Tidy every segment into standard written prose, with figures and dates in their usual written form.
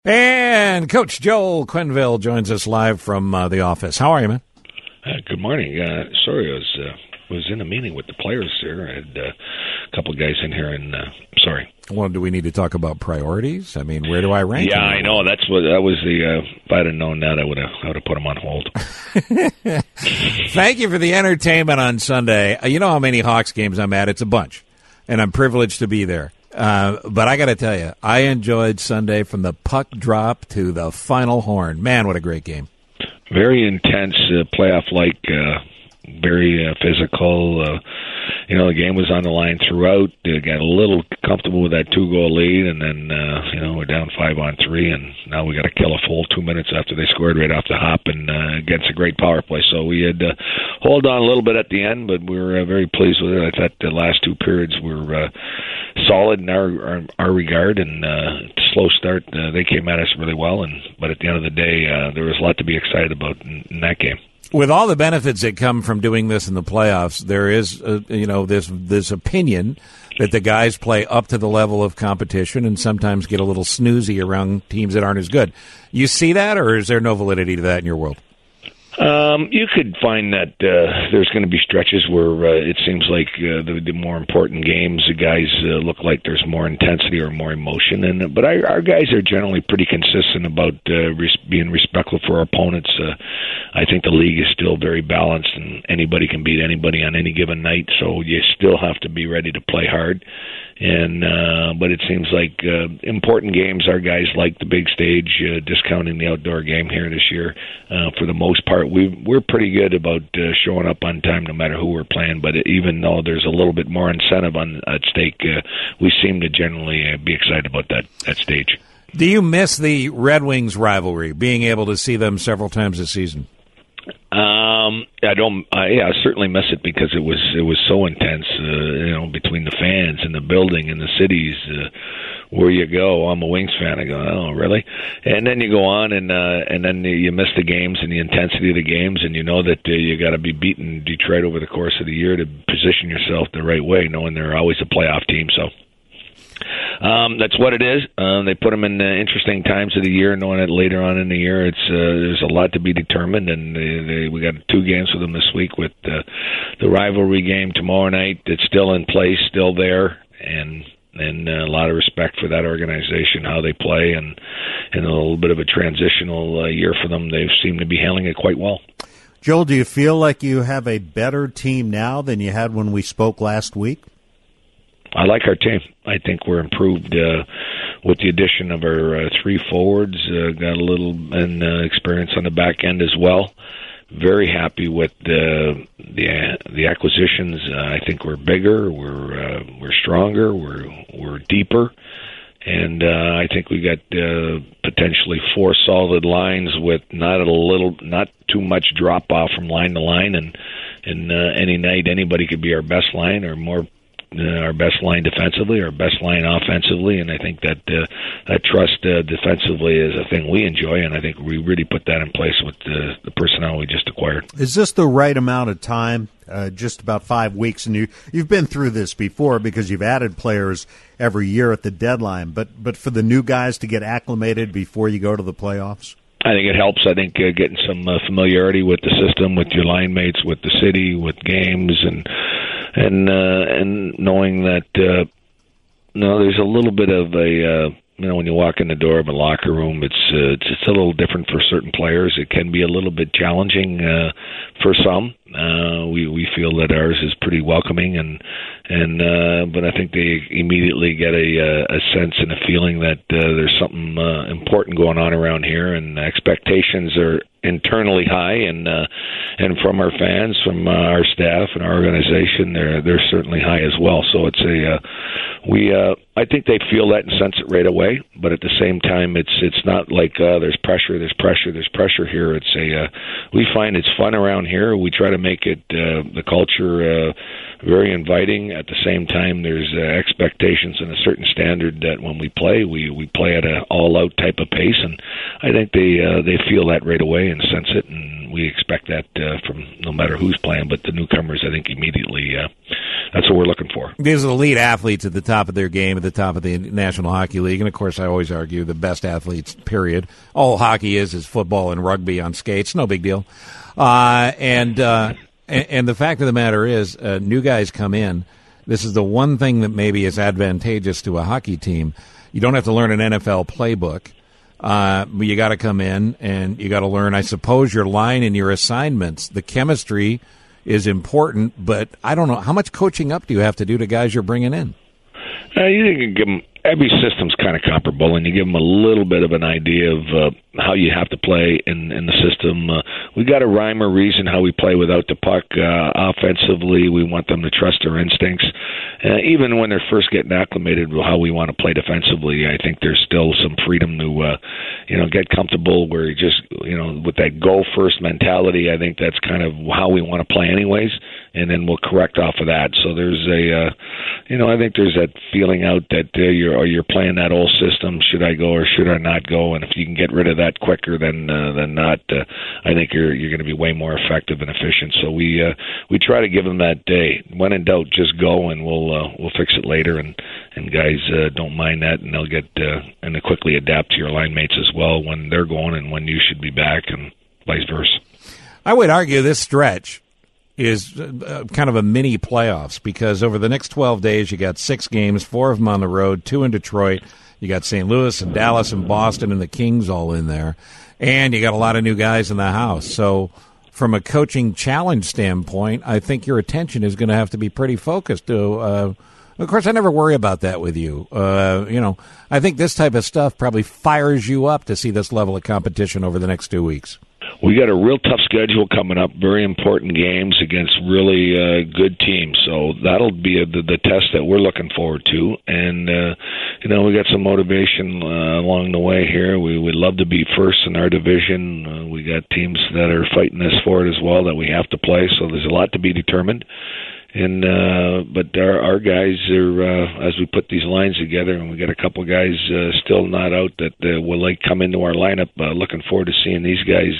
And Coach Joel Quenneville joins us live from the office. How are you, man? Good morning. Sorry, I was in a meeting with the players there. I had a couple of guys in here, and sorry. Well, do we need to talk about priorities? I mean, where do I rank? Yeah, I know. That was the. If I'd have known that, I would have put them on hold. Thank you for the entertainment on Sunday. You know how many Hawks games I'm at? It's a bunch, and I'm privileged to be there. But I got to tell you, I enjoyed Sunday from the puck drop to the final horn. Man, what a great game. Very intense, playoff-like, very physical. The game was on the line throughout. Got a little comfortable with that 2-goal lead, and then, we're down 5-on-3, and now we got to kill a full 2 minutes after they scored right off the hop and against a great power play. So we had to hold on a little bit at the end, but we were very pleased with it. I thought the last two periods were solid in our regard, and slow start. They came at us really well, but at the end of the day, there was a lot to be excited about in that game. With all the benefits that come from doing this in the playoffs, there is, this opinion that the guys play up to the level of competition and sometimes get a little snoozy around teams that aren't as good. You see that, or is there no validity to that in your world? You could find that there's going to be stretches where it seems like the more important games, the guys look like there's more intensity or more emotion. But our guys are generally pretty consistent about being respectful for our opponents. I think the league is still very balanced, and anybody can beat anybody on any given night. So you still have to be ready to play hard. But it seems like important games, our guys like the big stage, discounting the outdoor game here this year. For the most part, we're pretty good about showing up on time no matter who we're playing. But even though there's a little bit more incentive at stake, we seem to generally be excited about that stage. Do you miss the Red Wings rivalry, being able to see them several times this season? I don't. I certainly miss it because it was so intense. Between the fans and the building and the cities where you go. I'm a Wings fan. I go, oh, really? And then you go on, and then you miss the games and the intensity of the games, and you know that you got to be beating Detroit over the course of the year to position yourself the right way, knowing they're always a playoff team. So. That's what it is. They put them in interesting times of the year, knowing that later on in the year, there's a lot to be determined. And we got 2 games with them this week, with the rivalry game tomorrow night. It's still in place, still there, and a lot of respect for that organization, how they play, and a little bit of a transitional year for them. They seem to be handling it quite well. Joel, do you feel like you have a better team now than you had when we spoke last week? I like our team. I think we're improved with the addition of our 3 forwards. Got a little experience on the back end as well. Very happy with the acquisitions. I think we're bigger. We're stronger. We're deeper, and I think we got potentially 4 solid lines with not too much drop off from line to line. And any night, anybody could be our best line or more. Our best line defensively, our best line offensively, and I think that trust defensively is a thing we enjoy, and I think we really put that in place with the personnel we just acquired. Is this the right amount of time? Just about 5 weeks, and you've been through this before because you've added players every year at the deadline. But for the new guys to get acclimated before you go to the playoffs. I think it helps. I think getting some familiarity with the system, with your line mates, with the city, with games, and knowing that there's a little bit of a when you walk in the door of a locker room, it's a little different for certain players. It can be a little bit challenging for some. We feel that ours is pretty welcoming, but I think they immediately get a sense and a feeling that there's something important going on around here, and expectations are internally high, and from our fans, from our staff and our organization, they're certainly high as well. So it's I think they feel that and sense it right away. But at the same time, it's not like there's pressure here. It's we find it's fun around here. We try to make it the culture very inviting. At the same time, there's expectations and a certain standard that when we play at an all-out type of pace, and I think they feel that right away and sense it, and we expect that from no matter who's playing, but the newcomers, I think, immediately, that's what we're looking for. These are the elite athletes at the top of their game, at the top of the National Hockey League, and of course I always argue the best athletes, period. All hockey is football and rugby on skates, no big deal. And the fact of the matter is, new guys come in. This is the one thing that maybe is advantageous to a hockey team. You don't have to learn an NFL playbook. But you got to come in and you got to learn, I suppose, your line and your assignments. The chemistry is important, but I don't know. How much coaching up do you have to do to guys you're bringing in? You can give them, every system's kind of comparable, and you give them a little bit of an idea of how you have to play in the system. We got a rhyme or reason how we play without the puck. Offensively, we want them to trust their instincts. Even when they're first getting acclimated with how we want to play defensively, I think there's still some freedom to, get comfortable where you just, with that go-first mentality, I think that's kind of how we want to play anyways, and then we'll correct off of that. So there's I think there's that feeling out that you're playing that old system. Should I go or should I not go? And if you can get rid of that quicker than not, I think you're going to be way more effective and efficient. So we try to give them that day. When in doubt, just go, and we'll fix it later. And guys don't mind that, and they'll get and they quickly adapt to your line mates as well when they're going and when you should be back, and vice versa. I would argue this stretch is kind of a mini playoffs, because over the next 12 days you got 6 games, 4 of them on the road, 2 in Detroit. You got St. Louis and Dallas and Boston and the Kings all in there, and you got a lot of new guys in the house. So from a coaching challenge standpoint, I think your attention is going to have to be pretty focused. Of course, I never worry about that with you. I think this type of stuff probably fires you up to see this level of competition over the next 2 weeks. We got a real tough schedule coming up, very important games against really good teams. So that'll be the test that we're looking forward to. And, we got some motivation along the way here. We would love to be first in our division. We got teams that are fighting us for it as well that we have to play. So there's a lot to be determined. And but our guys are as we put these lines together, and we got a couple guys still not out that will come into our lineup. Looking forward to seeing these guys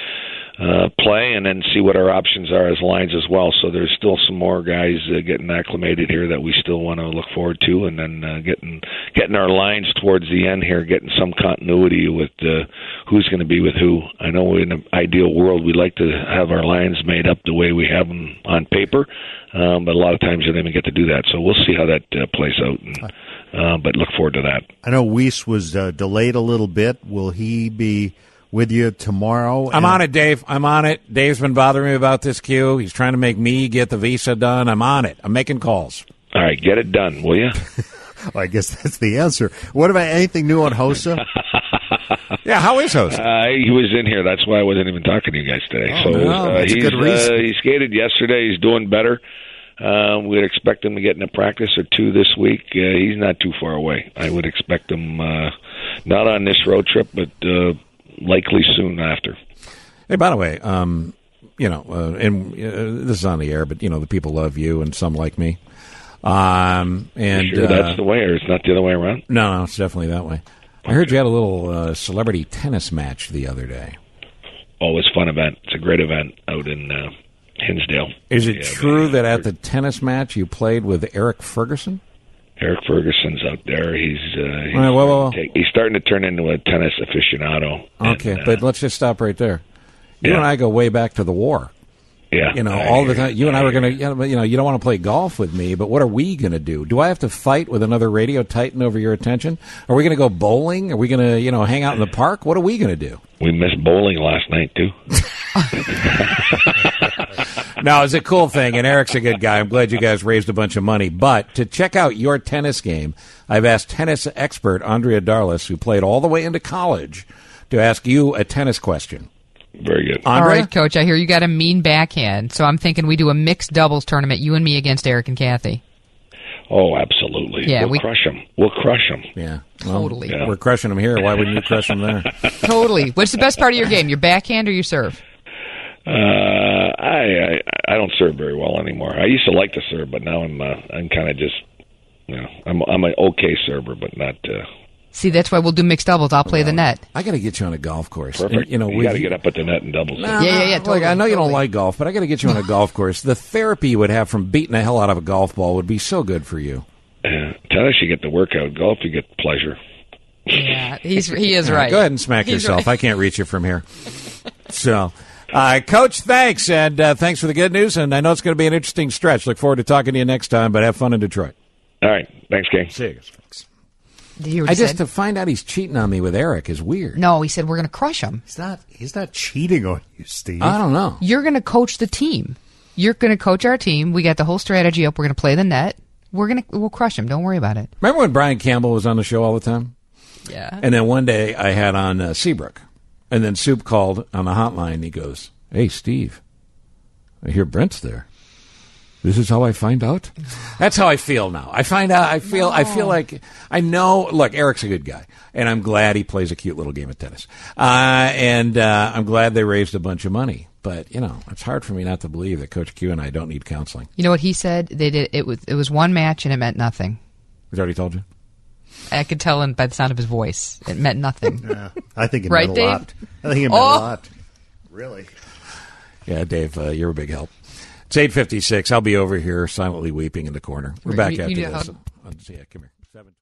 play, and then see what our options are as lines as well. So there's still some more guys getting acclimated here that we still want to look forward to, and then getting our lines towards the end here, getting some continuity with who's going to be with who. I know in an ideal world we'd like to have our lines made up the way we have them on paper. But a lot of times you don't even get to do that. So we'll see how that plays out, but look forward to that. I know Weiss was delayed a little bit. Will he be with you tomorrow? I'm on it, Dave. I'm on it. Dave's been bothering me about this queue. He's trying to make me get the visa done. I'm on it. I'm making calls. All right, get it done, will you? Well, I guess that's the answer. What about anything new on Hossa? Yeah, how is Hossa? He was in here. That's why I wasn't even talking to you guys today. That's a good reason. He skated yesterday. He's doing better. We'd expect him to get in a practice or 2 this week. He's not too far away. I would expect him not on this road trip, but likely soon after. Hey, by the way, and this is on the air, but the people love you and some like me. And sure that's the way, or it's not the other way around? No, it's definitely that way. I heard you had a little celebrity tennis match the other day. Oh, it's a fun event. It's a great event out in Hinsdale. Is it true that at the tennis match you played with Eric Ferguson? Eric Ferguson's out there. He's starting to turn into a tennis aficionado. Okay, but let's just stop right there. You and I go way back to the war. Yeah. All the time. You and I were going to, you don't want to play golf with me, but what are we going to do? Do I have to fight with another radio titan over your attention? Are we going to go bowling? Are we going to, hang out in the park? What are we going to do? We missed bowling last night, too. No, it's a cool thing, and Eric's a good guy. I'm glad you guys raised a bunch of money. But to check out your tennis game, I've asked tennis expert Andrea Darlis, who played all the way into college, to ask you a tennis question. Very good. Andrea? All right, Coach, I hear you got a mean backhand, so I'm thinking we do a mixed doubles tournament, you and me against Eric and Kathy. Oh, absolutely. Yeah, we'll crush them. We'll crush them. Yeah. Well, totally. Yeah. We're crushing them here. Why wouldn't you crush them there? Totally. What's the best part of your game, your backhand or your serve? I don't serve very well anymore. I used to like to serve, but now I'm kind of just, I'm an okay server, but not See, that's why we'll do mixed doubles. I'll play the net. I got to get you on a golf course. Perfect. And, you got to get up at the net and doubles. Yeah. Totally, I know you don't like golf, but I got to get you on a golf course. The therapy you would have from beating the hell out of a golf ball would be so good for you. Tennis, you get the workout. Golf, you get pleasure. Yeah, he is right. Go ahead and smack yourself. Right. I can't reach you from here. So, Coach, thanks. And thanks for the good news. And I know it's going to be an interesting stretch. Look forward to talking to you next time, but have fun in Detroit. All right. Thanks, King. See you. Thanks. Did you hear what he said? To find out he's cheating on me with Eric is weird. No, he said we're going to crush him. He's not cheating on you, Steve. I don't know. You're going to coach the team. You're going to coach our team. We got the whole strategy up. We're going to play the net. We'll crush him. Don't worry about it. Remember when Brian Campbell was on the show all the time? Yeah. And then one day I had on Seabrook. And then Soup called on the hotline. And he goes, "Hey, Steve, I hear Brent's there. This is how I find out." That's how I feel now. I find out. I feel like I know. Look, Eric's a good guy, and I'm glad he plays a cute little game of tennis. And I'm glad they raised a bunch of money. But it's hard for me not to believe that Coach Q and I don't need counseling. You know what he said? They did. It was one match, and it meant nothing. He's already told you. I could tell him by the sound of his voice. It meant nothing. Yeah, I think it Right, meant a Dave? lot. I think it meant a lot. Really? Yeah, Dave, you're a big help. It's 8:56. I'll be over here silently weeping in the corner. We're back after need a this. hug? Yeah, come here. 7.